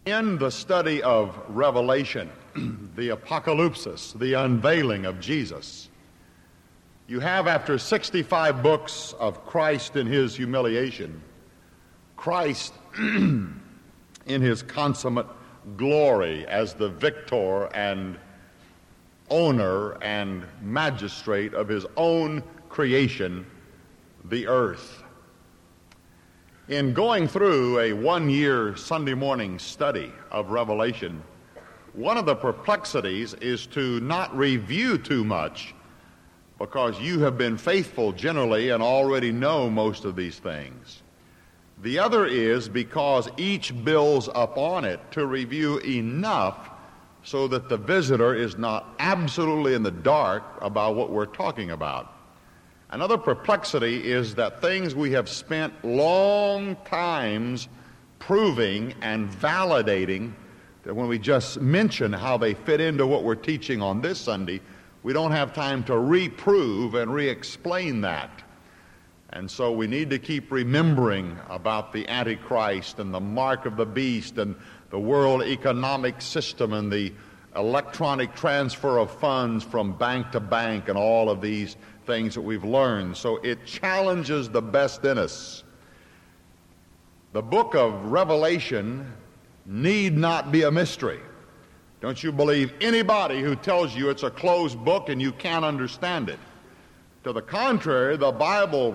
In the study of Revelation, the apocalypsis, the unveiling of Jesus, you have, after 65 books of Christ in his humiliation, Christ in his consummate glory as the victor and owner and magistrate of his own creation, the earth. In going through a one-year Sunday morning study of Revelation, one of the perplexities is to not review too much, because you have been faithful generally and already know most of these things. The other is because each builds upon it to review enough so that the visitor is not absolutely in the dark about what we're talking about. Another perplexity is that things we have spent long times proving and validating, that when we just mention how they fit into what we're teaching on this Sunday, we don't have time to reprove and re-explain that. And so we need to keep remembering about the Antichrist and the mark of the beast and the world economic system and the electronic transfer of funds from bank to bank and all of these things that we've learned. So it challenges the best in us. The book of Revelation need not be a mystery. Don't you believe anybody who tells you it's a closed book and you can't understand it. To the contrary, the Bible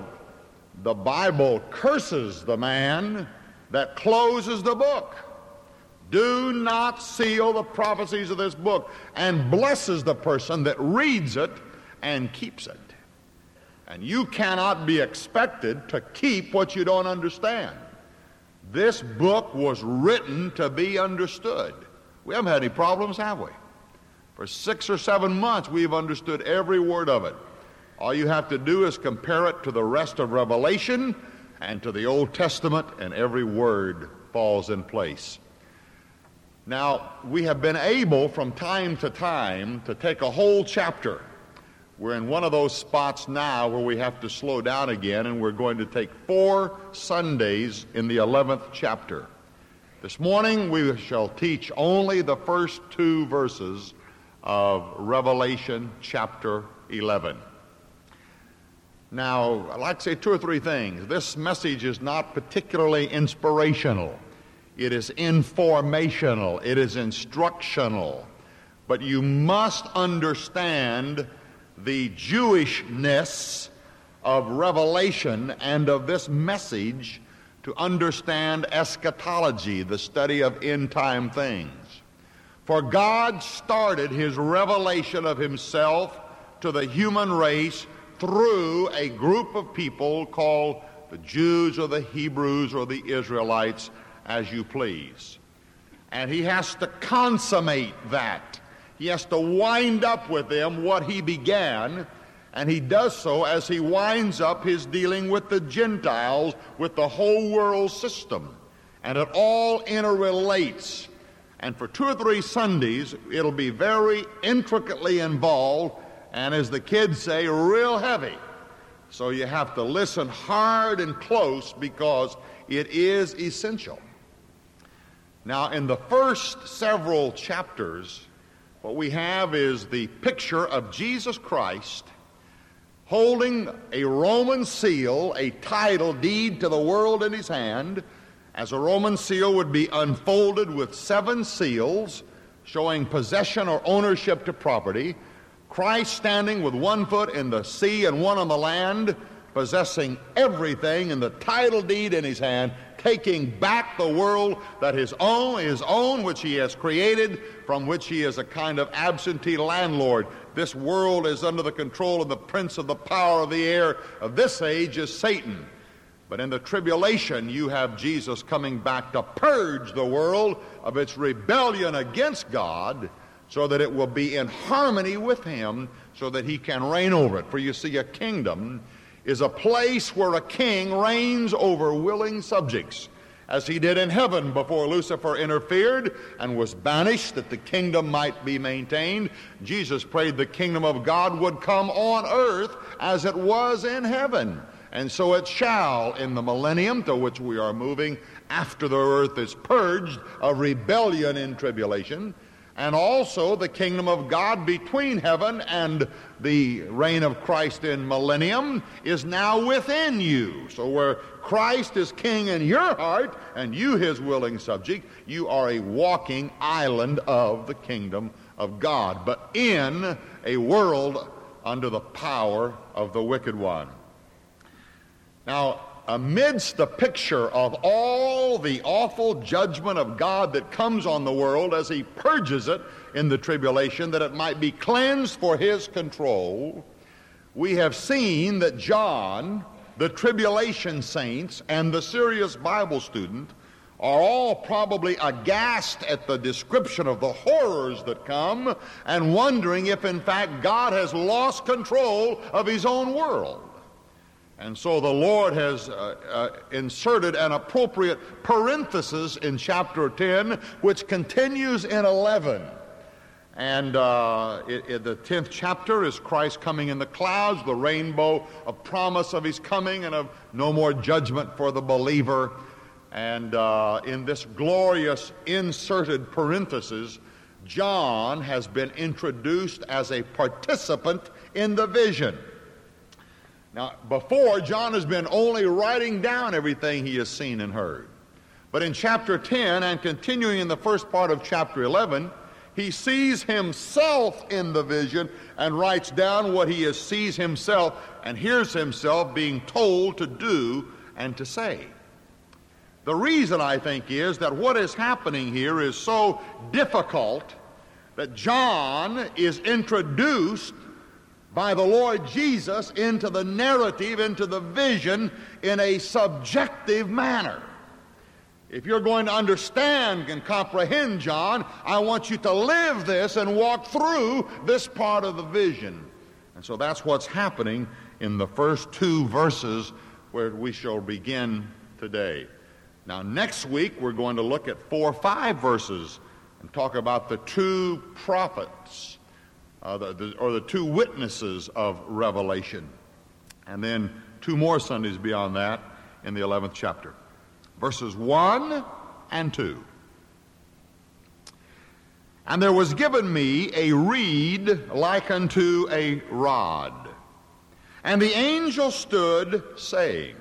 curses the man that closes the book. Do not seal the prophecies of this book, and blesses the person that reads it and keeps it. And you cannot be expected to keep what you don't understand. This book was written to be understood. We haven't had any problems, have we? For 6 or 7 months, we've understood every word of it. All you have to do is compare it to the rest of Revelation and to the Old Testament, and every word falls in place. Now, we have been able from time to time to take a whole chapter. We're in one of those spots now where we have to slow down again, and we're going to take 4 Sundays in the 11th chapter. This morning we shall teach only the first 2 verses of Revelation chapter 11. Now, I'd like to say 2 or 3 things. This message is not particularly inspirational. It is informational. It is instructional. But you must understand the Jewishness of Revelation and of this message to understand eschatology, the study of end-time things. For God started his revelation of himself to the human race through a group of people called the Jews or the Hebrews or the Israelites, as you please. And he has to consummate that. He has to wind up with them what he began, and he does so as he winds up his dealing with the Gentiles, with the whole world system. And it all interrelates. And for 2 or 3 Sundays, it'll be very intricately involved, and as the kids say, real heavy. So you have to listen hard and close because it is essential. Now, in the first several chapters, what we have is the picture of Jesus Christ holding a Roman seal, a title deed to the world in his hand, as a Roman seal would be unfolded with 7 seals showing possession or ownership to property. Christ standing with 1 foot in the sea and 1 on the land, possessing everything in the title deed in his hand, taking back the world that his own, which he has created, from which he is a kind of absentee landlord. This world is under the control of the prince of the power of the air of this age is Satan. But in the tribulation, you have Jesus coming back to purge the world of its rebellion against God, so that it will be in harmony with him, so that he can reign over it. For you see, a kingdom is a place where a king reigns over willing subjects, as he did in heaven before Lucifer interfered and was banished that the kingdom might be maintained. Jesus prayed the kingdom of God would come on earth as it was in heaven. And so it shall in the millennium to which we are moving after the earth is purged of rebellion in tribulation, and also the kingdom of God between heaven and the reign of Christ in millennium is now within you. So where Christ is king in your heart and you his willing subject, you are a walking island of the kingdom of God, but in a world under the power of the wicked one. Now, amidst the picture of all the awful judgment of God that comes on the world as he purges it in the tribulation, that it might be cleansed for his control, we have seen that John, the tribulation saints, and the serious Bible student are all probably aghast at the description of the horrors that come and wondering if in fact God has lost control of his own world. And so the Lord has inserted an appropriate parenthesis in chapter 10, which continues in 11. And the 10th chapter is Christ coming in the clouds, the rainbow of promise of his coming and of no more judgment for the believer. And in this glorious inserted parenthesis, John has been introduced as a participant in the vision. Now, before, John has been only writing down everything he has seen and heard. But in chapter 10 and continuing in the first part of chapter 11, he sees himself in the vision and writes down what he sees himself and hears himself being told to do and to say. The reason, I think, is that what is happening here is so difficult that John is introduced by the Lord Jesus into the narrative, into the vision, in a subjective manner. If you're going to understand and comprehend John, I want you to live this and walk through this part of the vision. And so that's what's happening in the first two verses where we shall begin today. Now, next week, we're going to look at 4 or 5 verses and talk about the two prophets, or the two witnesses of Revelation. And then 2 more Sundays beyond that in the 11th chapter. Verses 1 and 2. And there was given me a reed like unto a rod. And the angel stood, saying,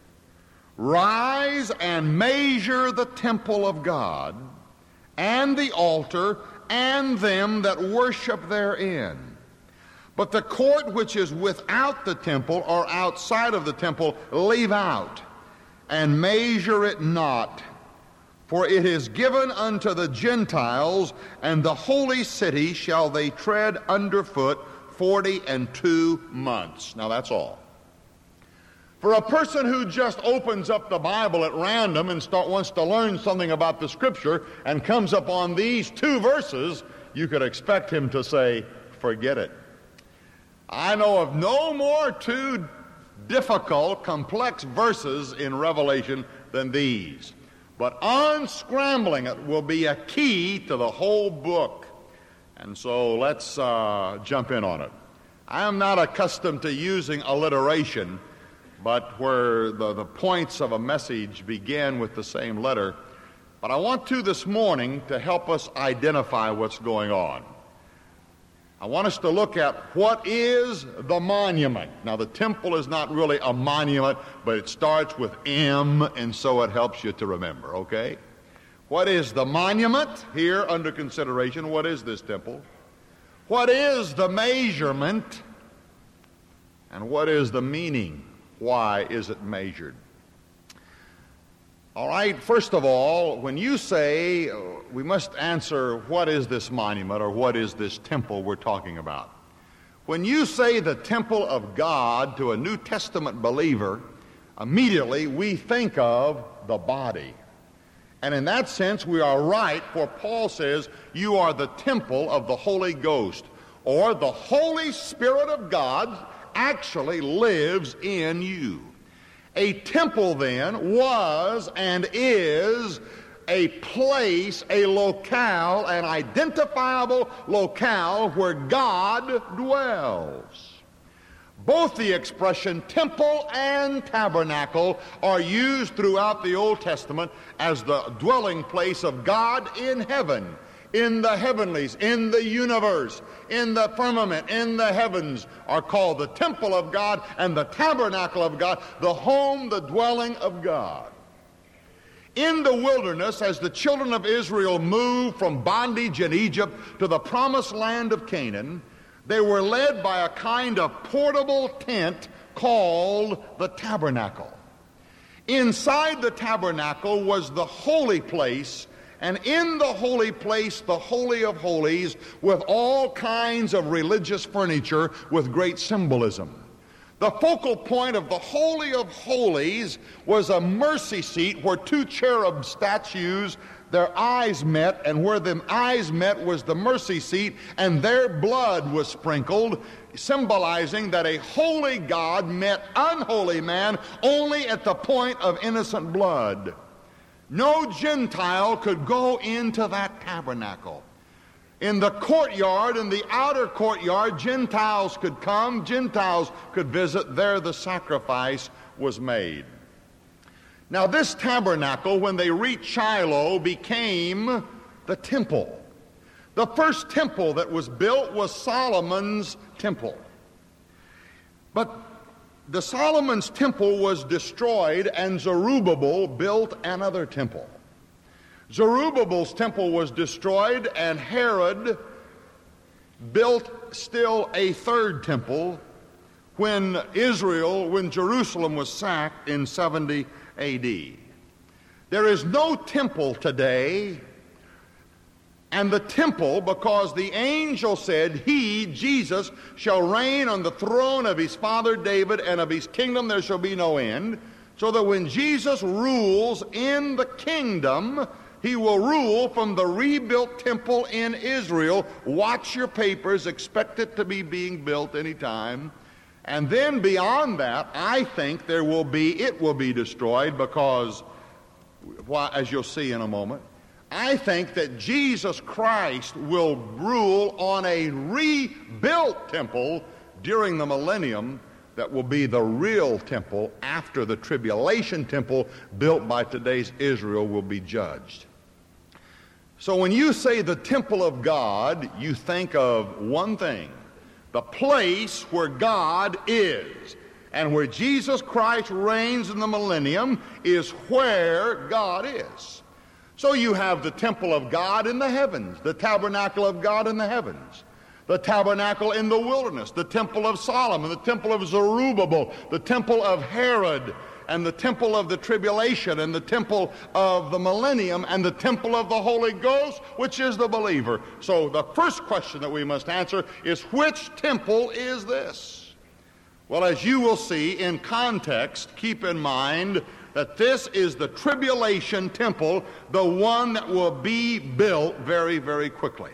Rise and measure the temple of God, and the altar, and them that worship therein. But the court which is without the temple, or outside of the temple, leave out, and measure it not. For it is given unto the Gentiles, and the holy city shall they tread underfoot 42 months. Now that's all. For a person who just opens up the Bible at random and wants to learn something about the Scripture and comes upon these 2 verses, you could expect him to say, forget it. I know of no more 2 difficult, complex verses in Revelation than these. But unscrambling it will be a key to the whole book. And so let's jump in on it. I am not accustomed to using alliteration, but where the points of a message begin with the same letter. But I want to this morning to help us identify what's going on. I want us to look at what is the monument. Now, the temple is not really a monument, but it starts with M, and so it helps you to remember, okay? What is the monument here under consideration? What is this temple? What is the measurement? And what is the meaning? Why is it measured? All right, first of all, when you say, we must answer, what is this monument or what is this temple we're talking about? When you say the temple of God to a New Testament believer, immediately we think of the body. And in that sense, we are right, for Paul says, you are the temple of the Holy Ghost, or the Holy Spirit of God actually lives in you. A temple, then, was and is a place, a locale, an identifiable locale where God dwells. Both the expression temple and tabernacle are used throughout the Old Testament as the dwelling place of God in heaven, in the heavenlies, in the universe, in the firmament, in the heavens, are called the temple of God and the tabernacle of God, the home, the dwelling of God. In the wilderness, as the children of Israel moved from bondage in Egypt to the promised land of Canaan, they were led by a kind of portable tent called the tabernacle. Inside the tabernacle was the holy place, and in the holy place, the Holy of Holies, with all kinds of religious furniture with great symbolism. The focal point of the Holy of Holies was a mercy seat where two cherub statues, their eyes met, and where the eyes met was the mercy seat, and their blood was sprinkled, symbolizing that a holy God met unholy man only at the point of innocent blood. No Gentile could go into that tabernacle. In the courtyard, in the outer courtyard, Gentiles could come, Gentiles could visit. There the sacrifice was made. Now this tabernacle, when they reached Shiloh, became the temple. The first temple that was built was Solomon's temple. But the Solomon's temple was destroyed, and Zerubbabel built another temple. Zerubbabel's temple was destroyed, and Herod built still a third temple when Jerusalem was sacked in 70 A.D. There is no temple today, and the temple, because the angel said, He, Jesus, shall reign on the throne of his father David, and of his kingdom there shall be no end, so that when Jesus rules in the kingdom, he will rule from the rebuilt temple in Israel. Watch your papers, expect it to be being built anytime. And then beyond that, I think it will be destroyed because, as you'll see in a moment, I think that Jesus Christ will rule on a rebuilt temple during the millennium that will be the real temple after the tribulation temple built by today's Israel will be judged. So when you say the temple of God, you think of one thing: the place where God is. And where Jesus Christ reigns in the millennium is where God is. So you have the temple of God in the heavens, the tabernacle of God in the heavens, the tabernacle in the wilderness, the temple of Solomon, the temple of Zerubbabel, the temple of Herod, and the temple of the tribulation, and the temple of the millennium, and the temple of the Holy Ghost, which is the believer. So the first question that we must answer is, which temple is this? Well, as you will see in context, keep in mind that this is the tribulation temple, the one that will be built very, very quickly.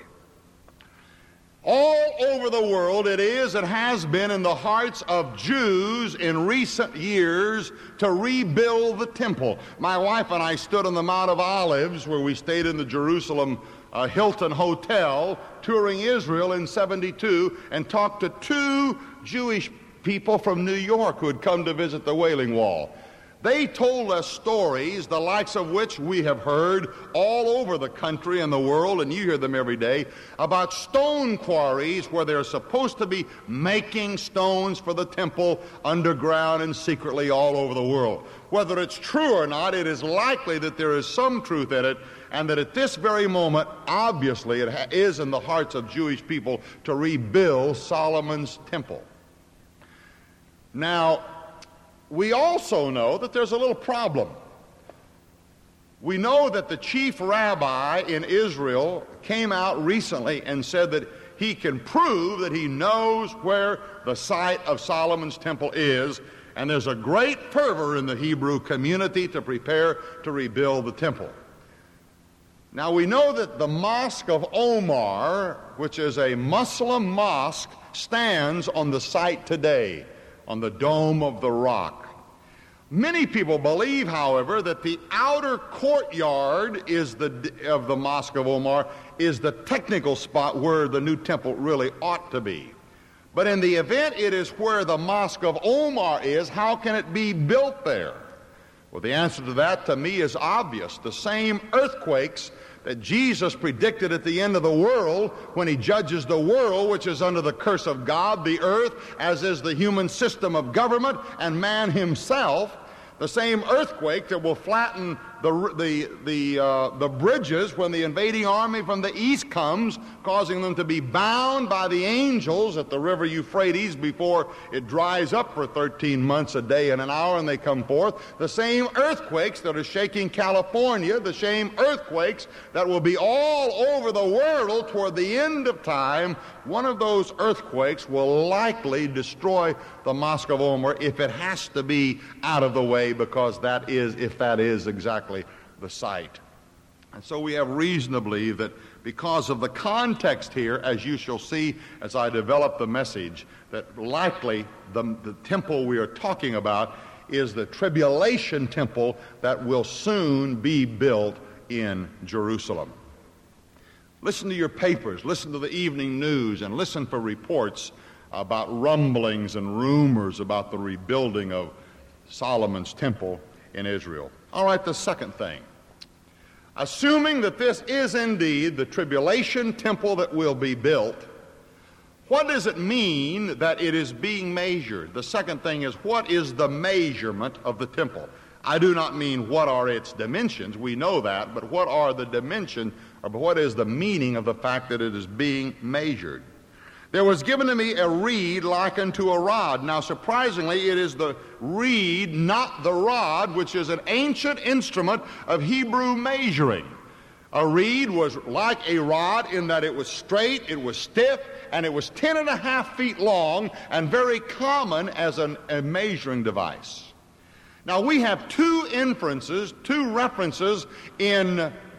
All over the world it has been in the hearts of Jews in recent years to rebuild the temple. My wife and I stood on the Mount of Olives, where we stayed in the Jerusalem Hilton Hotel, touring Israel in 72, and talked to two Jewish people from New York who had come to visit the Wailing Wall. They told us stories, the likes of which we have heard all over the country and the world, and you hear them every day, about stone quarries where they're supposed to be making stones for the temple underground and secretly all over the world. Whether it's true or not, it is likely that there is some truth in it, and that at this very moment, obviously, it is in the hearts of Jewish people to rebuild Solomon's temple. Now, we also know that there's a little problem. We know that the chief rabbi in Israel came out recently and said that he can prove that he knows where the site of Solomon's temple is, and there's a great fervor in the Hebrew community to prepare to rebuild the temple. Now we know that the Mosque of Omar, which is a Muslim mosque, stands on the site today, on the Dome of the Rock. Many people believe, however, that the outer courtyard of the Mosque of Omar is the technical spot where the new temple really ought to be. But in the event it is where the Mosque of Omar is, how can it be built there? Well, the answer to that, to me, is obvious. The same earthquakes that Jesus predicted at the end of the world when he judges the world, which is under the curse of God, the earth, as is the human system of government and man himself, the same earthquake that will flatten the bridges when the invading army from the east comes, causing them to be bound by the angels at the river Euphrates before it dries up for 13 months, a day and an hour, and they come forth. The same earthquakes that are shaking California, the same earthquakes that will be all over the world toward the end of time, one of those earthquakes will likely destroy the Mosque of Omar if it has to be out of the way, because that is, if that is exactly the site. And so we have reason to believe that because of the context here, as you shall see as I develop the message, that likely the temple we are talking about is the tribulation temple that will soon be built in Jerusalem. Listen to your papers, listen to the evening news, and listen for reports about rumblings and rumors about the rebuilding of Solomon's temple in Israel. All right, the second thing. Assuming that this is indeed the tribulation temple that will be built, what does it mean that it is being measured? The second thing is, what is the measurement of the temple? I do not mean what are its dimensions, we know that, but what are the dimensions, or what is the meaning of the fact that it is being measured? There was given to me a reed likened to a rod. Now, surprisingly, it is the reed, not the rod, which is an ancient instrument of Hebrew measuring. A reed was like a rod in that it was straight, it was stiff, and it was 10.5 feet long and very common as a measuring device. Now, we have two references in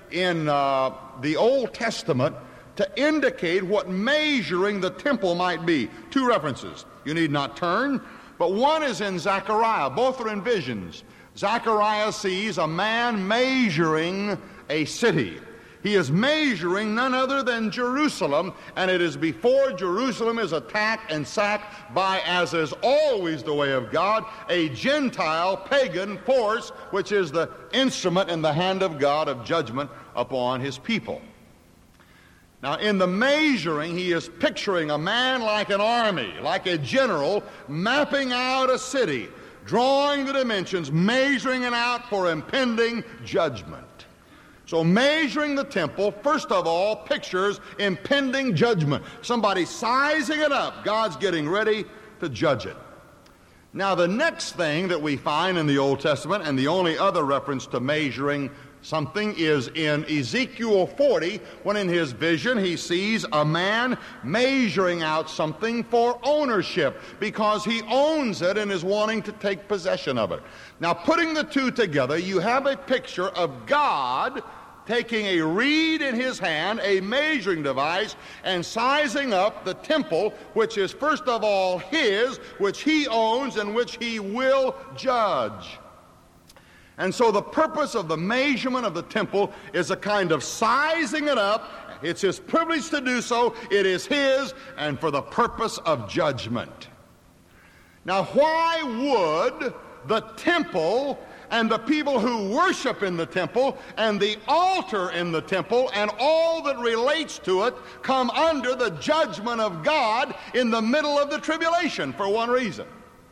the Old Testament to indicate what measuring the temple might be. Two references. You need not turn, but one is in Zechariah. Both are in visions. Zechariah sees a man measuring a city. He is measuring none other than Jerusalem, and it is before Jerusalem is attacked and sacked by, as is always the way of God, a Gentile pagan force, which is the instrument in the hand of God of judgment upon his people. Now, in the measuring, he is picturing a man like an army, like a general, mapping out a city, drawing the dimensions, measuring it out for impending judgment. So measuring the temple, first of all, pictures impending judgment. Somebody sizing it up. God's getting ready to judge it. Now, the next thing that we find in the Old Testament, and the only other reference to measuring something, is in Ezekiel 40, when in his vision he sees a man measuring out something for ownership because he owns it and is wanting to take possession of it. Now, putting the two together, you have a picture of God taking a reed in his hand, a measuring device, and sizing up the temple, which is first of all his, which he owns and which he will judge. And so the purpose of the measurement of the temple is a kind of sizing it up. It's his privilege to do so. It is his, and for the purpose of judgment. Now, why would the temple and the people who worship in the temple and the altar in the temple and all that relates to it come under the judgment of God in the middle of the tribulation? For one reason.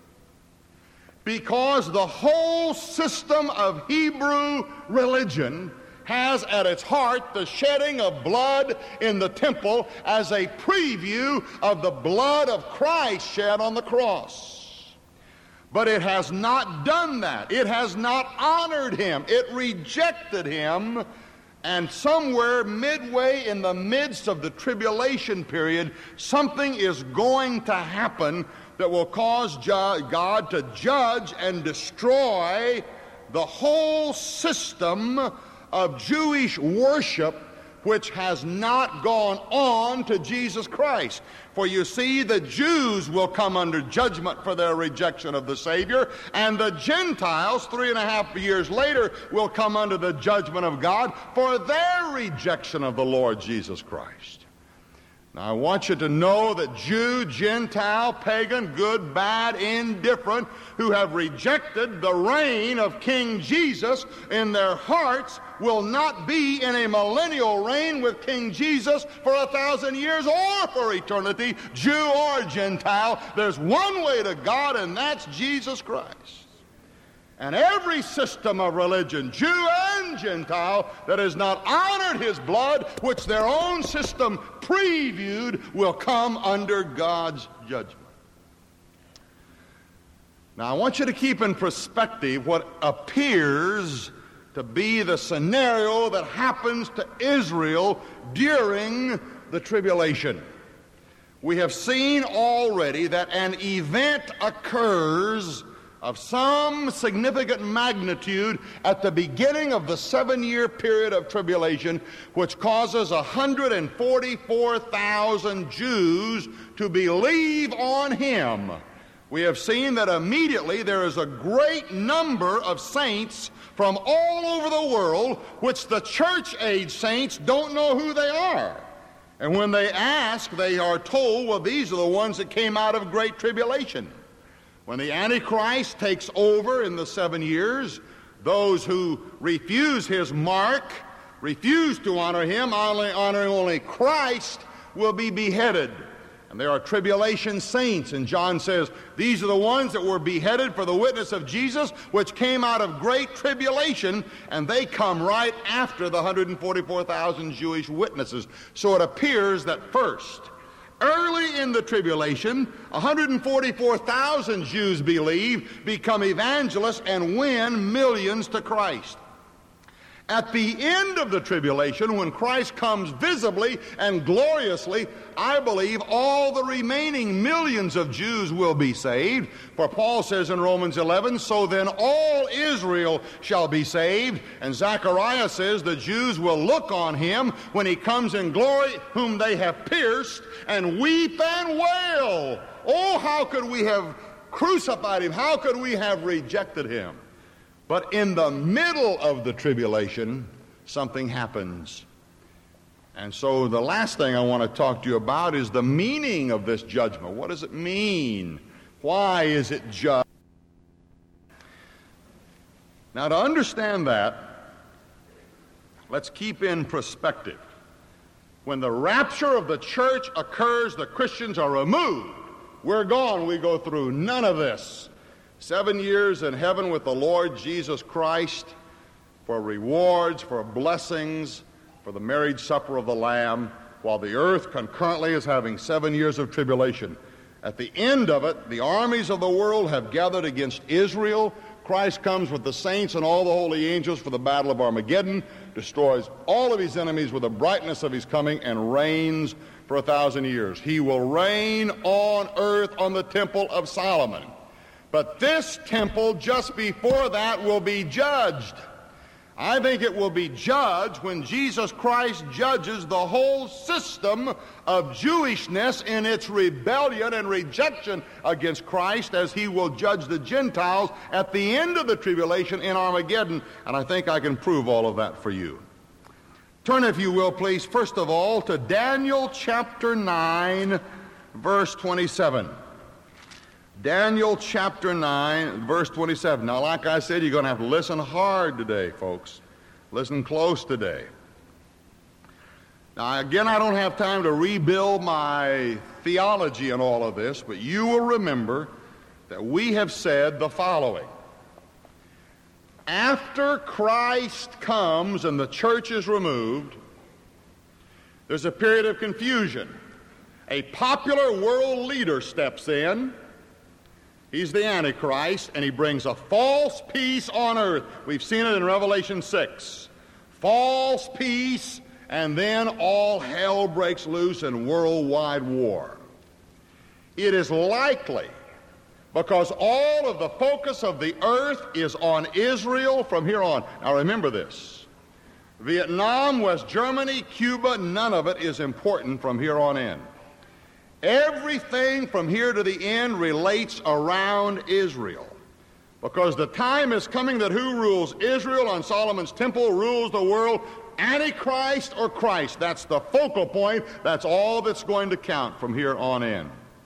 Because the whole system of Hebrew religion has at its heart the shedding of blood in the temple as a preview of the blood of Christ shed on the cross. But it has not done that. It has not honored him. It rejected him. And somewhere midway in the midst of the tribulation period, something is going to happen that will cause God to judge and destroy the whole system of Jewish worship, which has not gone on to Jesus Christ. For you see, the Jews will come under judgment for their rejection of the Savior, and the Gentiles, 3.5 years later, will come under the judgment of God for their rejection of the Lord Jesus Christ. Now, I want you to know that Jew, Gentile, pagan, good, bad, indifferent, who have rejected the reign of King Jesus in their hearts will not be in a millennial reign with King Jesus for 1,000 years or for eternity, Jew or Gentile. There's one way to God, and that's Jesus Christ. And every system of religion, Jew and Gentile, that has not honored his blood, which their own system previewed, will come under God's judgment. Now, I want you to keep in perspective what appears to be the scenario that happens to Israel during the tribulation. We have seen already that an event occurs of some significant magnitude at the beginning of the 7-year period of tribulation, which causes 144,000 Jews to believe on him. We have seen that immediately there is a great number of saints from all over the world, which the church-age saints don't know who they are. And when they ask, they are told, well, these are the ones that came out of great tribulation. When the Antichrist takes over in the 7 years, those who refuse his mark, refuse to honor him, honoring only Christ, will be beheaded. And there are tribulation saints, and John says, these are the ones that were beheaded for the witness of Jesus, which came out of great tribulation, and they come right after the 144,000 Jewish witnesses. So it appears that first, early in the tribulation, 144,000 Jews believe, become evangelists, and win millions to Christ. At the end of the tribulation, when Christ comes visibly and gloriously, I believe all the remaining millions of Jews will be saved. For Paul says in Romans 11, so then all Israel shall be saved. And Zechariah says the Jews will look on him when he comes in glory, whom they have pierced, and weep and wail. Oh, how could we have crucified him? How could we have rejected him? But in the middle of the tribulation, something happens. And so the last thing I want to talk to you about is the meaning of this judgment. What does it mean? Why is it just? Now, to understand that, let's keep in perspective. When the rapture of the church occurs, the Christians are removed. We're gone. We go through none of this. 7 years in heaven with the Lord Jesus Christ for rewards, for blessings, for the marriage supper of the Lamb, while the earth concurrently is having 7 years of tribulation. At the end of it, the armies of the world have gathered against Israel. Christ comes with the saints and all the holy angels for the battle of Armageddon, destroys all of his enemies with the brightness of his coming, and reigns for 1,000 years. He will reign on earth on the temple of Solomon. But this temple just before that will be judged. I think it will be judged when Jesus Christ judges the whole system of Jewishness in its rebellion and rejection against Christ, as he will judge the Gentiles at the end of the tribulation in Armageddon. And I think I can prove all of that for you. Turn, if you will, please, first of all, to Daniel chapter 9, verse 27. Daniel chapter 9, verse 27. Now, like I said, you're going to have to listen hard today, folks. Listen close today. Now, again, I don't have time to rebuild my theology in all of this, but you will remember that we have said the following. After Christ comes and the church is removed, there's a period of confusion. A popular world leader steps in. He's the Antichrist, and he brings a false peace on earth. We've seen it in Revelation 6. False peace, and then all hell breaks loose in worldwide war. It is likely, because all of the focus of the earth is on Israel from here on. Now remember this. Vietnam, West Germany, Cuba, none of it is important from here on in. Everything from here to the end relates around Israel, because the time is coming that who rules Israel on Solomon's temple rules the world Antichrist or Christ. That's the focal point. That's all that's going to count from here on in.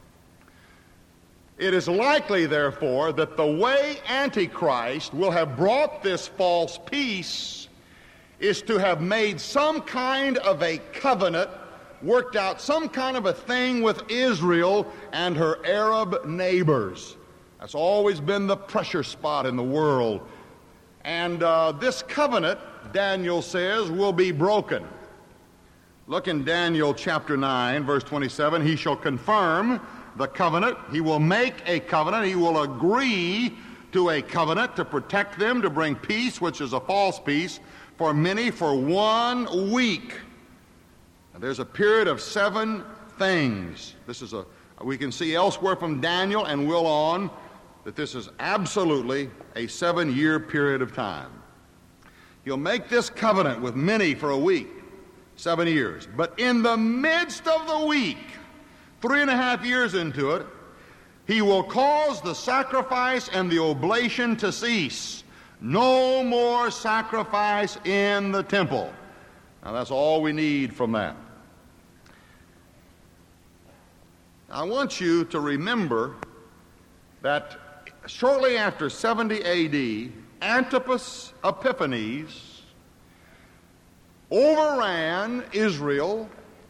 It is likely, therefore, that the way Antichrist will have brought this false peace is to have made some kind of a covenant, worked out some kind of a thing with Israel and her Arab neighbors. That's always been the pressure spot in the world. And this covenant, Daniel says, will be broken. Look in Daniel chapter 9, verse 27. He shall confirm the covenant. He will make a covenant. He will agree to a covenant to protect them, to bring peace, which is a false peace, for many for 1 week. Now, there's a period of 7 things. We can see elsewhere from Daniel and will on that this is absolutely a 7-year period of time. He'll make this covenant with many for a week, 7 years. But in the midst of the week, 3.5 years into it, he will cause the sacrifice and the oblation to cease. No more sacrifice in the temple. Now that's all we need from that. I want you to remember that shortly after 70 A.D., Antipas Epiphanes overran Israel,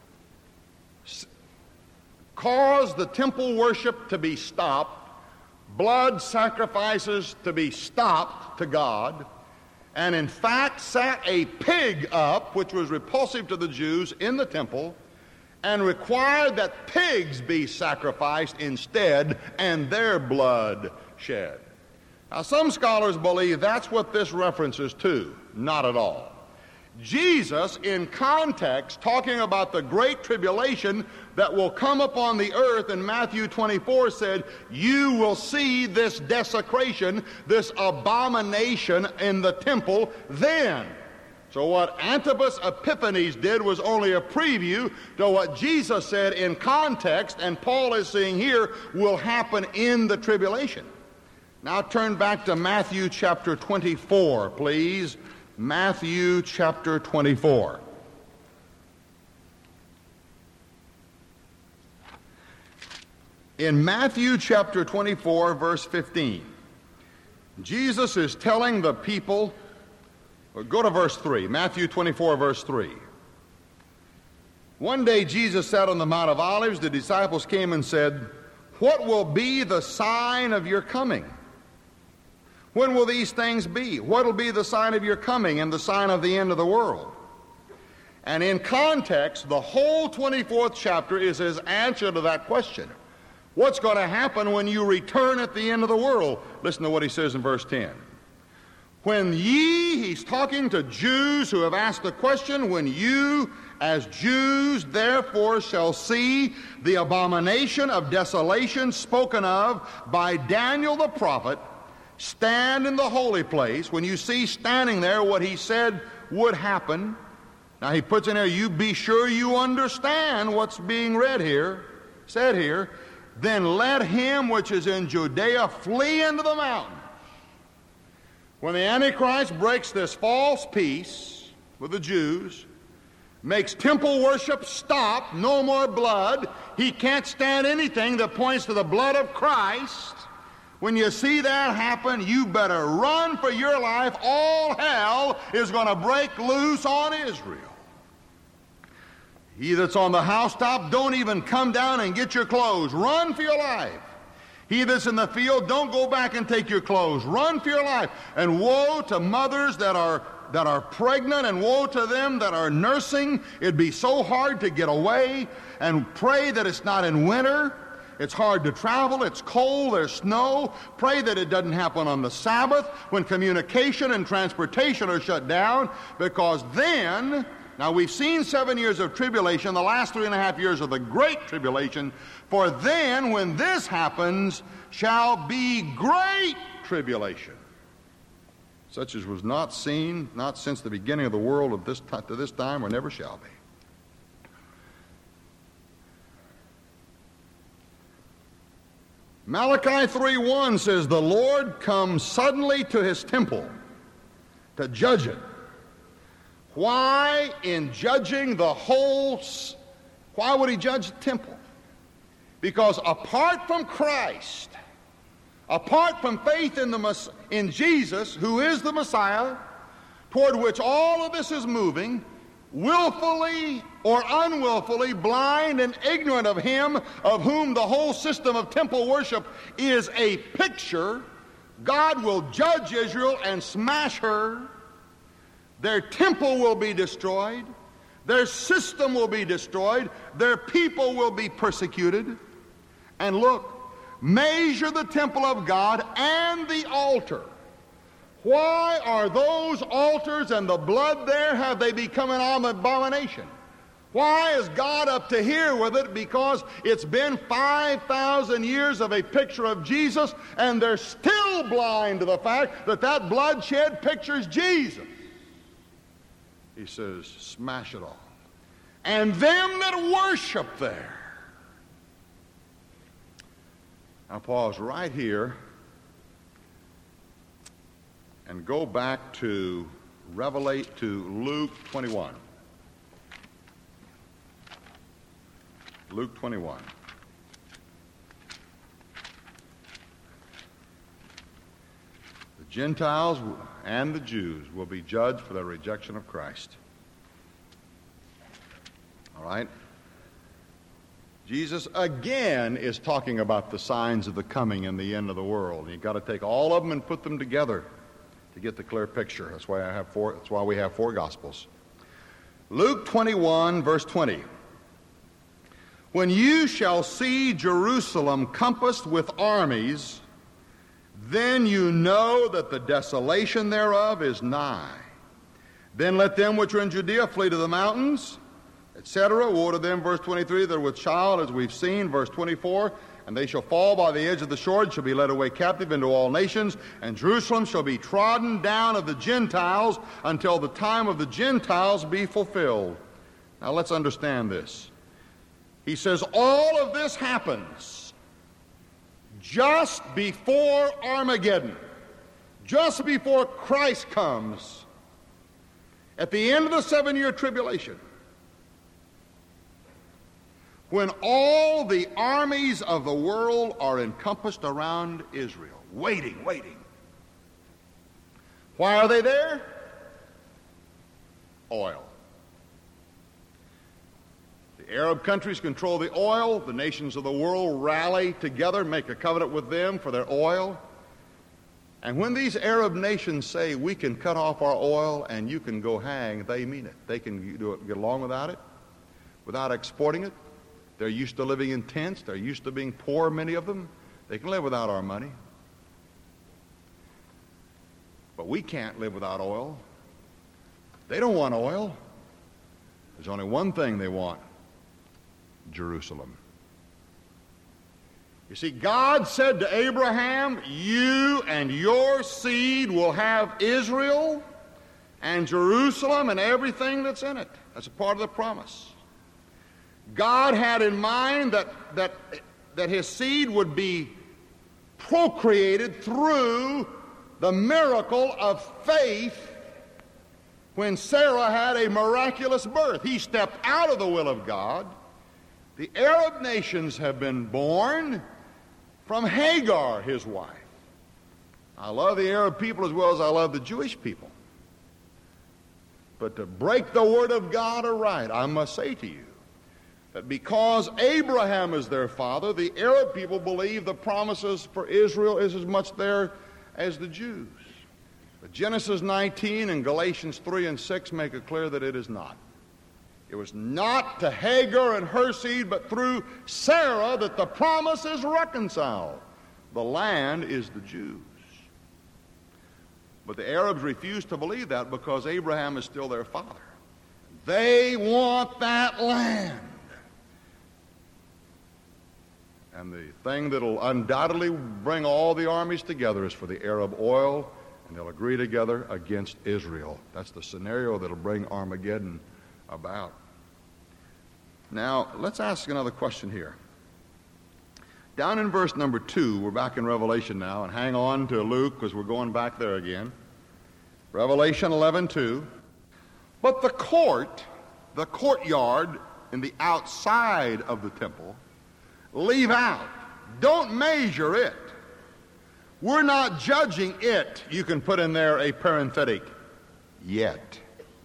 caused the temple worship to be stopped, blood sacrifices to be stopped to God, and in fact sat a pig up, which was repulsive to the Jews, in the temple, and required that pigs be sacrificed instead and their blood shed. Now, some scholars believe that's what this references to. Not at all. Jesus, in context, talking about the great tribulation that will come upon the earth in Matthew 24, said, you will see this desecration, this abomination in the temple then. So what Antipas Epiphanes did was only a preview to what Jesus said in context, and Paul is saying here will happen in the tribulation. Now turn back to Matthew chapter 24, please. Matthew chapter 24. In Matthew chapter 24, verse 15, Jesus is telling the people, go to verse 3, Matthew 24, verse 3. One day Jesus sat on the Mount of Olives. The disciples came and said, what will be the sign of your coming? When will these things be? What will be the sign of your coming and the sign of the end of the world? And in context, the whole 24th chapter is his answer to that question. What's going to happen when you return at the end of the world? Listen to what he says in verse 10. When he's talking to Jews who have asked the question, when you as Jews therefore shall see the abomination of desolation spoken of by Daniel the prophet, stand in the holy place. When you see standing there what he said would happen. Now he puts in there, you be sure you understand what's being read here, said here. Then let him which is in Judea flee into the mountains. When the Antichrist breaks this false peace with the Jews, makes temple worship stop, no more blood, he can't stand anything that points to the blood of Christ. When you see that happen, you better run for your life. All hell is going to break loose on Israel. He that's on the housetop, don't even come down and get your clothes. Run for your life. He that's in the field, don't go back and take your clothes. Run for your life. And woe to mothers that are pregnant, and woe to them that are nursing. It'd be so hard to get away. And pray that it's not in winter. It's hard to travel, it's cold, there's snow. Pray that it doesn't happen on the Sabbath when communication and transportation are shut down, because then, now we've seen 7 years of tribulation, the last 3.5 years of the great tribulation, for then when this happens shall be great tribulation, such as was not seen, not since the beginning of the world to this time, or never shall be. Malachi 3:1 says, the Lord comes suddenly to his temple to judge it. Why, in judging the whole, why would he judge the temple? Because apart from Christ, apart from faith in Jesus, who is the Messiah, toward which all of this is moving, willfully or unwillfully, blind and ignorant of him of whom the whole system of temple worship is a picture, God will judge Israel and smash her. Their temple will be destroyed. Their system will be destroyed. Their people will be persecuted. And look, measure the temple of God and the altar. Why are those altars and the blood there, have they become an abomination? Why is God up to here with it? Because it's been 5,000 years of a picture of Jesus, and they're still blind to the fact that that bloodshed pictures Jesus. He says, smash it all. And them that worship there. Now pause right here and go back to Luke 21. Luke 21. The Gentiles and the Jews will be judged for their rejection of Christ. All right? Jesus again is talking about the signs of the coming and the end of the world. You've got to take all of them and put them together to get the clear picture. That's why we have four Gospels. Luke 21, verse 20. When you shall see Jerusalem compassed with armies, then you know that the desolation thereof is nigh. Then let them which are in Judea flee to the mountains, etc. Woe to them, verse 23, that are with child, as we've seen, verse 24. And they shall fall by the edge of the sword, shall be led away captive into all nations, and Jerusalem shall be trodden down of the Gentiles until the time of the Gentiles be fulfilled. Now let's understand this. He says all of this happens just before Armageddon, just before Christ comes, at the end of the 7-year tribulation, when all the armies of the world are encompassed around Israel, waiting. Why are they there? Oil. The Arab countries control the oil. The nations of the world rally together, make a covenant with them for their oil. And when these Arab nations say, we can cut off our oil and you can go hang, they mean it. They can get along without it, without exporting it. They're used to living in tents. They're used to being poor, many of them. They can live without our money. But we can't live without oil. They don't want oil. There's only one thing they want: Jerusalem. You see, God said to Abraham, you and your seed will have Israel and Jerusalem and everything that's in it. That's a part of the promise. God had in mind that his seed would be procreated through the miracle of faith when Sarah had a miraculous birth. He stepped out of the will of God. The Arab nations have been born from Hagar, his wife. I love the Arab people as well as I love the Jewish people. But to break the word of God aright, I must say to you that because Abraham is their father, the Arab people believe the promises for Israel is as much there as the Jews. But Genesis 19 and Galatians 3 and 6 make it clear that it is not. It was not to Hagar and her seed, but through Sarah that the promise is reconciled. The land is the Jews. But the Arabs refuse to believe that because Abraham is still their father. They want that land. And the thing that'll undoubtedly bring all the armies together is for the Arab oil, and they'll agree together against Israel. That's the scenario that'll bring Armageddon about. Now, let's ask another question here. Down in verse number 2, we're back in Revelation now, and hang on to Luke because we're going back there again. Revelation 11:2. But the courtyard in the outside of the temple, leave out. Don't measure it. We're not judging it. You can put in there a parenthetic, yet.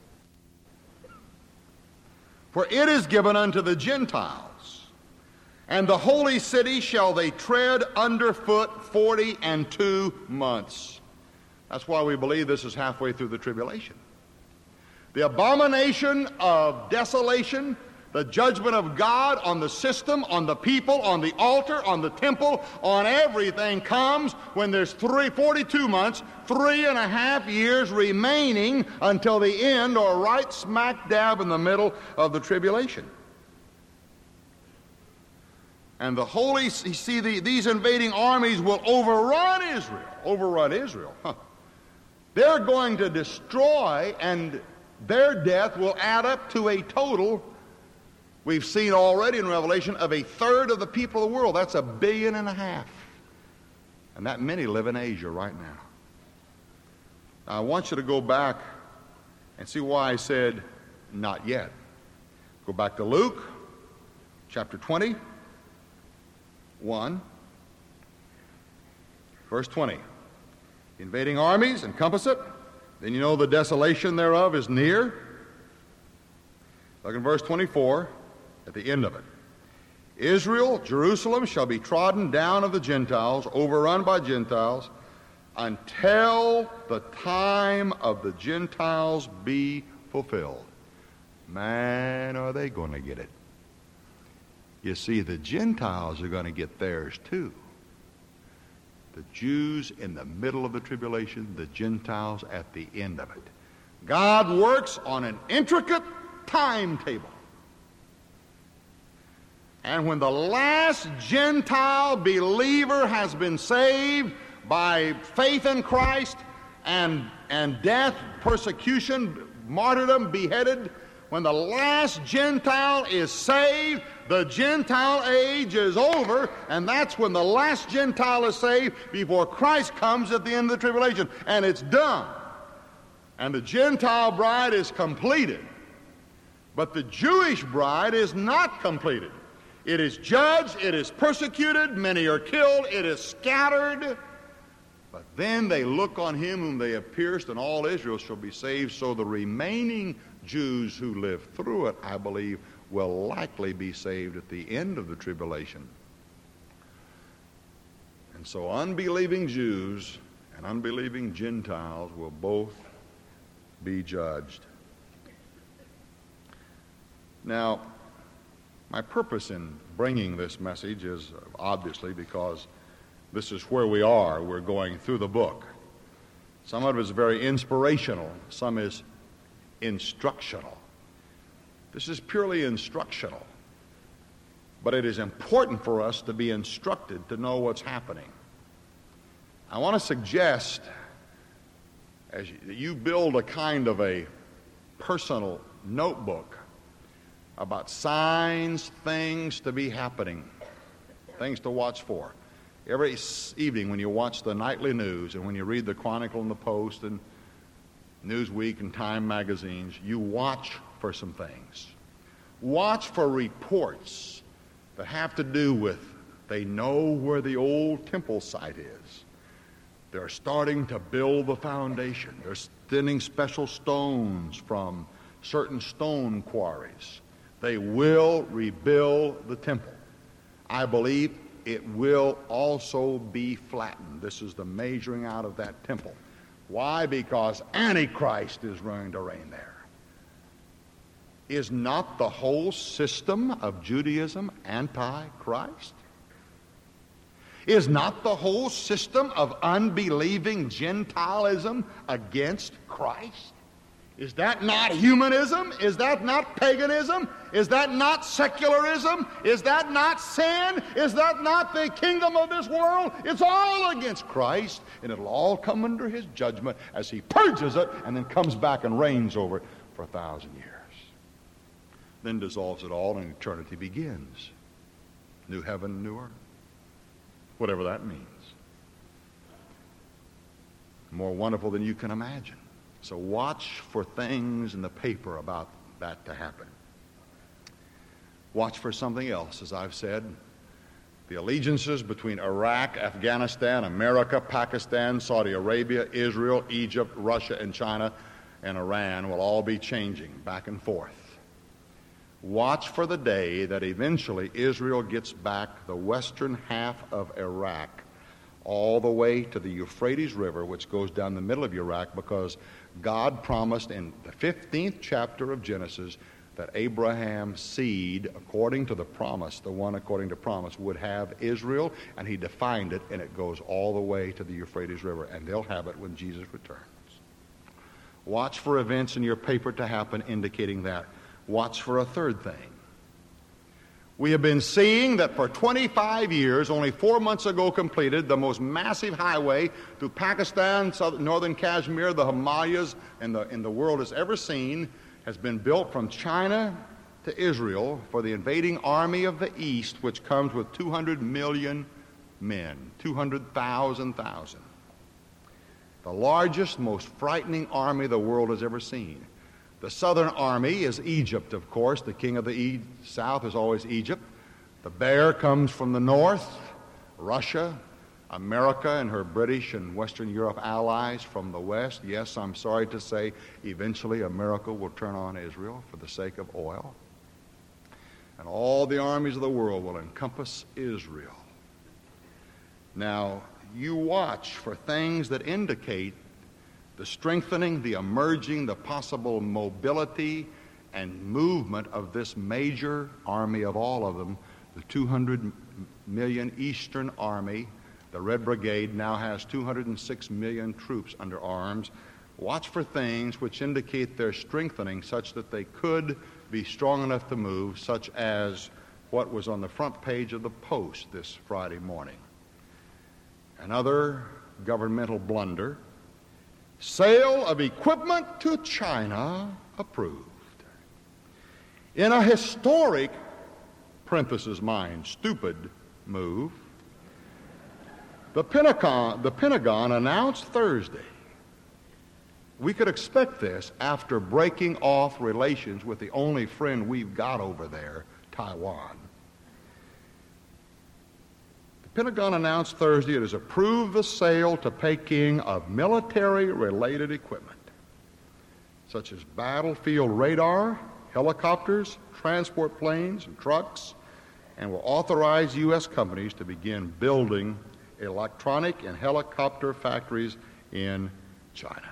For it is given unto the Gentiles, and the holy city shall they tread underfoot 42 months. That's why we believe this is halfway through the tribulation. The abomination of desolation, the judgment of God on the system, on the people, on the altar, on the temple, on everything comes when there's 42 months, 3.5 years remaining until the end, or right smack dab in the middle of the tribulation. And the holy, you see, these invading armies will overrun Israel. Overrun Israel. They're going to destroy, and their death will add up to a total, we've seen already in Revelation, of 1/3 of the people of the world. That's 1.5 billion. And that many live in Asia right now. Now, I want you to go back and see why I said not yet. Go back to Luke chapter 21, verse 20. Invading armies encompass it. Then you know the desolation thereof is near. Look in verse 24 at the end of it. Israel, Jerusalem, shall be trodden down of the Gentiles, overrun by Gentiles, until the time of the Gentiles be fulfilled. Man, are they going to get it. You see, the Gentiles are going to get theirs too. The Jews in the middle of the tribulation, the Gentiles at the end of it. God works on an intricate timetable. And when the last Gentile believer has been saved by faith in Christ and death, persecution, martyrdom, beheaded, when the last Gentile is saved, the Gentile age is over, and that's when the last Gentile is saved before Christ comes at the end of the tribulation. And it's done. And the Gentile bride is completed. But the Jewish bride is not completed. It is judged, it is persecuted, many are killed, it is scattered. But then they look on him whom they have pierced, and all Israel shall be saved. So the remaining Jews who live through it, I believe, will likely be saved at the end of the tribulation. And so unbelieving Jews and unbelieving Gentiles will both be judged. Now, my purpose in bringing this message is obviously because this is where we are. We're going through the book. Some of it is very inspirational. Some is instructional. This is purely instructional. But it is important for us to be instructed to know what's happening. I want to suggest as you build a kind of a personal notebook about signs, things to be happening, things to watch for. Every evening when you watch the nightly news and when you read the Chronicle and the Post and Newsweek and Time magazines, you watch for some things. Watch for reports that have to do with, they know where the old temple site is. They're starting to build the foundation. They're sending special stones from certain stone quarries. They will rebuild the temple. I believe it will also be flattened. This is the measuring out of that temple. Why? Because Antichrist is going to reign there. Is not the whole system of Judaism anti-Christ? Is not the whole system of unbelieving Gentilism against Christ? Is that not humanism? Is that not paganism? Is that not secularism? Is that not sin? Is that not the kingdom of this world? It's all against Christ, and it'll all come under his judgment as he purges it and then comes back and reigns over it for 1,000 years. Then dissolves it all and eternity begins. New heaven, new earth. Whatever that means. More wonderful than you can imagine. So watch for things in the paper about that to happen. Watch for something else, as I've said. The allegiances between Iraq, Afghanistan, America, Pakistan, Saudi Arabia, Israel, Egypt, Russia, and China, and Iran will all be changing back and forth. Watch for the day that eventually Israel gets back the western half of Iraq all the way to the Euphrates River, which goes down the middle of Iraq, because God promised in the 15th chapter of Genesis that Abraham's seed, according to the promise, the one according to promise, would have Israel, and he defined it, and it goes all the way to the Euphrates River, and they'll have it when Jesus returns. Watch for events in your paper to happen indicating that. Watch for a third thing. We have been seeing that for 25 years, only 4 months ago completed, the most massive highway through Pakistan, northern Kashmir, the Himalayas, and the world has ever seen, has been built from China to Israel for the invading army of the East, which comes with 200 million men, 200,000. The largest, most frightening army the world has ever seen. The southern army is Egypt, of course. The king of the south is always Egypt. The bear comes from the north, Russia. America and her British and Western Europe allies from the west. Yes, I'm sorry to say, eventually America will turn on Israel for the sake of oil. And all the armies of the world will encompass Israel. Now, you watch for things that indicate the strengthening, the emerging, the possible mobility and movement of this major army of all of them, the 200 million Eastern Army. The Red Brigade now has 206 million troops under arms. Watch for things which indicate their strengthening such that they could be strong enough to move, such as what was on the front page of the Post this Friday morning. Another governmental blunder. Sale of equipment to China approved. In a historic, parenthesis mine, stupid move, the Pentagon announced Thursday. We could expect this after breaking off relations with the only friend we've got over there, Taiwan. The Pentagon announced Thursday it has approved the sale to Peking of military-related equipment, such as battlefield radar, helicopters, transport planes, and trucks, and will authorize U.S. companies to begin building electronic and helicopter factories in China.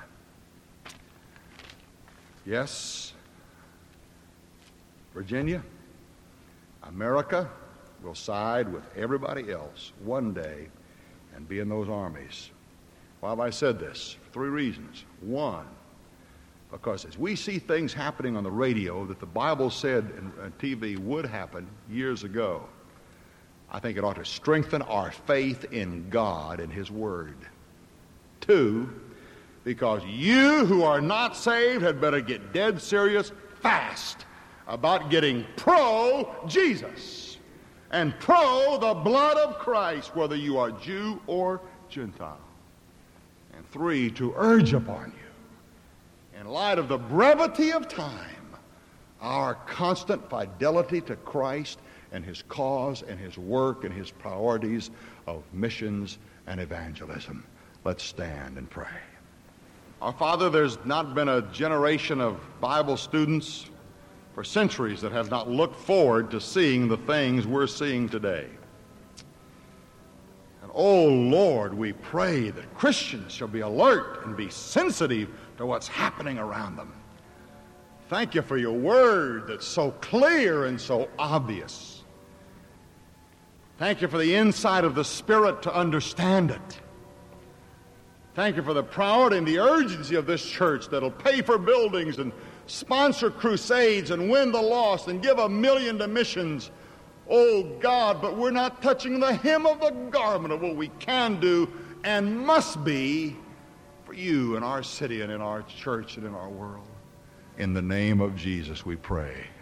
Yes, Virginia, America will side with everybody else one day and be in those armies. Why have I said this? For three reasons. One, because as we see things happening on the radio that the Bible said and TV would happen years ago, I think it ought to strengthen our faith in God and His Word. Two, because you who are not saved had better get dead serious fast about getting pro-Jesus and pro the blood of Christ, whether you are Jew or Gentile. And three, to urge upon you, in light of the brevity of time, our constant fidelity to Christ and His cause and His work and His priorities of missions and evangelism. Let's stand and pray. Our Father, there's not been a generation of Bible students for centuries that have not looked forward to seeing the things we're seeing today. And oh Lord, we pray that Christians shall be alert and be sensitive to what's happening around them. Thank you for your word that's so clear and so obvious. Thank you for the insight of the Spirit to understand it. Thank you for the priority and the urgency of this church that'll pay for buildings and sponsor crusades and win the lost and give $1 million to missions. Oh God, but we're not touching the hem of the garment of what we can do and must be for you in our city and in our church and in our world. In the name of Jesus we pray.